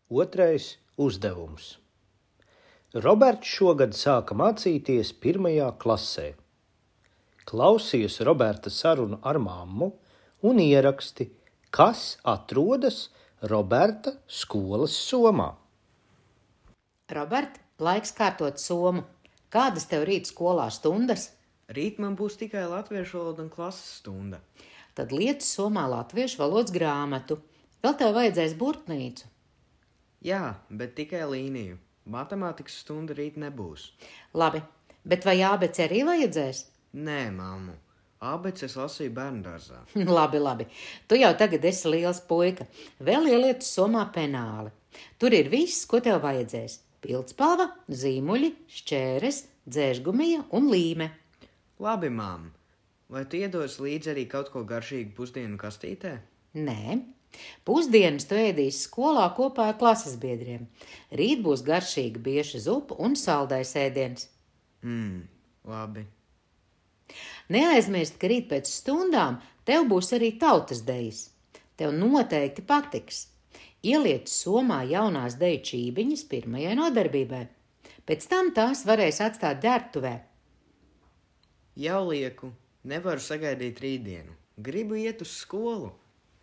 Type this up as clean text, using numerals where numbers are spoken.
Otrais uzdevums. Roberts šogad sāka mācīties 1. klasē. Klausies Roberta sarunu ar mammu un ieraksti, kas atrodas Roberta skolas somā. Robert, laiks kārtot somu. Kādas tev rīt skolā stundas? Rīt man būs tikai latviešu valoda un klases stunda. Tad liec somā latviešu valodas grāmatu. Vēl tev vajadzēs burtnīcu. Jā, bet tikai līniju. Matemātikas stunda rīt nebūs. Labi, bet vai ABC arī vajadzēs? Nē, mammu. ABC es lasīju bērndārzā. Labi. Tu jau tagad esi liels puika. Vēl ieliec somā penāli. Tur ir viss, ko tev vajadzēs. Pildspalva, zīmuļi, šķēres, dzēžgumija un līme. Labi, mamma. Vai tu iedos līdzi arī kaut ko garšīgu pusdienu kastītē? Nē. Pusdienas tu ēdīsi skolā kopā ar klases biedriem. Rīt būs garšīga bieša zupa un saldais ēdiens. Labi. Neaizmirst, ka rīt pēc stundām tev būs arī tautas dejas. Tev noteikti patiks. Ieliec somā jaunās deju čībiņas pirmajai nodarbībai. Pēc tam tās varēs atstāt ģērbtuvē. Jau lieku. Nevaru sagaidīt rītdienu. Gribu iet uz skolu.